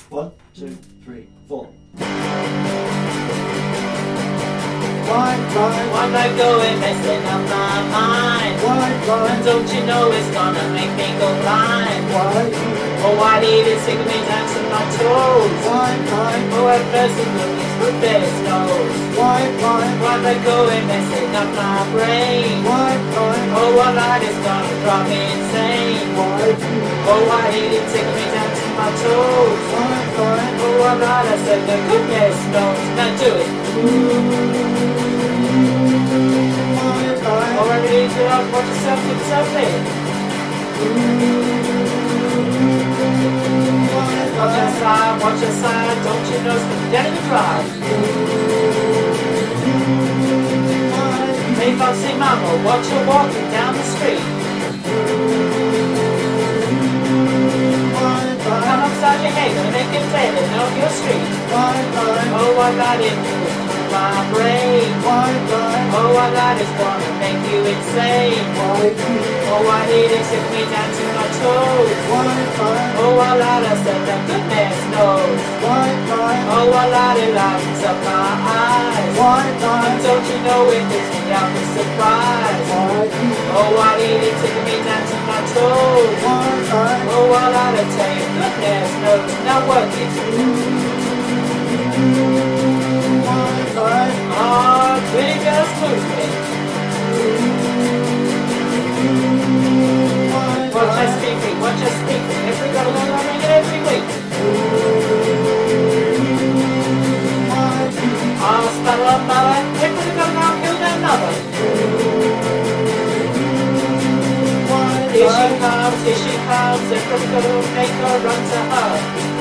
1, 2, 3, 4. Why am I going messing up my mind? And don't you know it's gonna make me go blind? Oh, why did it take me down to my toes? Oh, at first it looks for best knows. Why am I going messing up my brain? Oh, one night is gonna drive me insane. Oh, why did it take me down to my toes? Oh, one night I said the goodness knows. Now do it. Already to watch yourself with something. Watch your side, don't you know it's the dead of the drive. Hey Foxy Mama, watch her walking down the street. Come upside your head, gonna make it tailing off your street. Oh, I got it my brain. Oh, I got is gonna make you insane. Oh, I need it took me down to my toes. Oh, I lied, I said that goodness knows. Oh, I lied, it lightens up my eyes. And don't you know it gives me out the surprise. Oh, I need it took me down to my toes. Oh, I lied, I tell you goodness knows. Now what you do? Oh, pretty girl smoothly. Watch us speaking, watch us speaking. Every girl on our ring every week. I'll spell up my life. Every girl now killed another. Here she comes, every girl make her run to her.